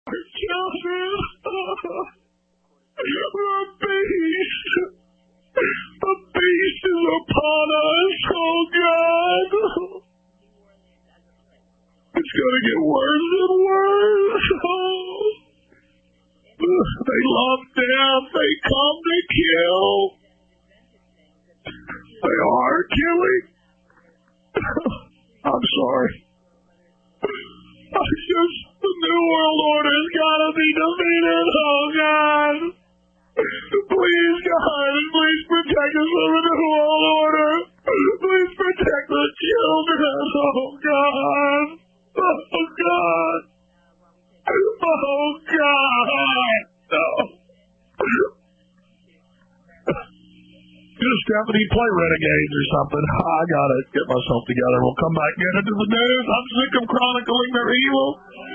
Our children. The beast is upon us, oh God. It's going to get worse and worse. Oh. They love death. They come to kill. They are killing. I'm sorry. The New World Order's got to be defeated, oh God. Please, God, please protect us from the New World Order. Please protect the children, oh God. Oh God. Oh God. No. Stephanie, play Renegades or something. I gotta get myself together. We'll come back and get into the news. I'm sick of chronicling their evil.